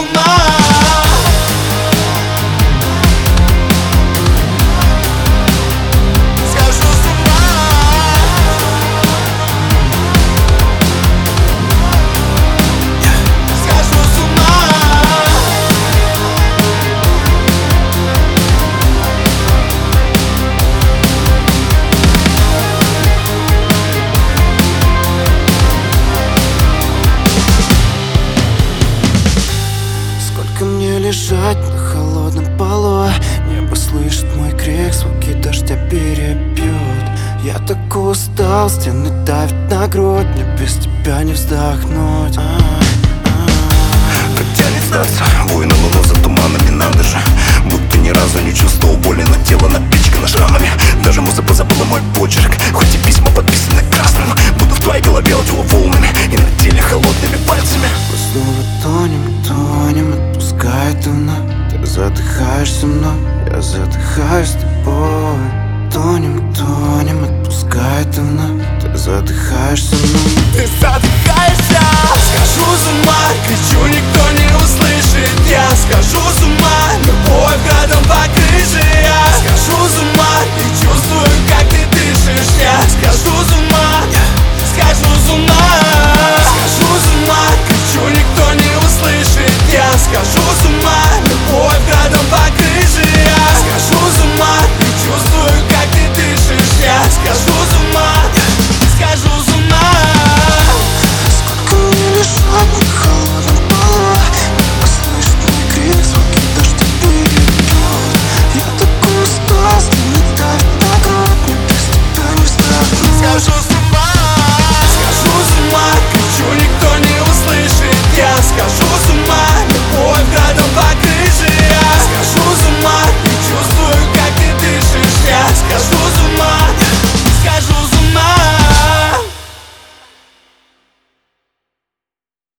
ума. Мне лежать на холодном полу, небо слышит мой крик, звуки дождя перебьют. Я так устал, стены давят на грудь, мне без тебя не вздохнуть. Как тянет снаться, вой на луну за туманами, надо же. Будто ни разу не чувствовал боли, но тело напичкано шрамами. Даже муза позабыла мой почерк, хоть и письма подписаны красным. Буду в твоей голове аудиоволнами и на теле холодными пальцами. Мы снова тонем, тонем, отпускает луна. Ты задыхаешься мной, я задыхаюсь с тобой. Тонем, тонем, отпускает луна. Ты задыхаешься мной. Ты задыхаешься. Схожу с ума, кричу, никто не услышит. Я схожу с ума, любовь градом по крыше. Я схожу с ума и чувствую, как ты дышишь. Я схожу с ума, схожу с ума. Схожу с ума, кричу, никто не услышит. Я схожу с ума, любовь градом по крыше. Я схожу с ума и чувствую, как ты дышишь. Я схожу с ума, схожу с ума. Сколько мне лежать на холодном полу, небо слышит мой крик, звуки дождя перебьют. Я так устал, стены давят на грудь, мне без тебя не вздохнуть. Схожу с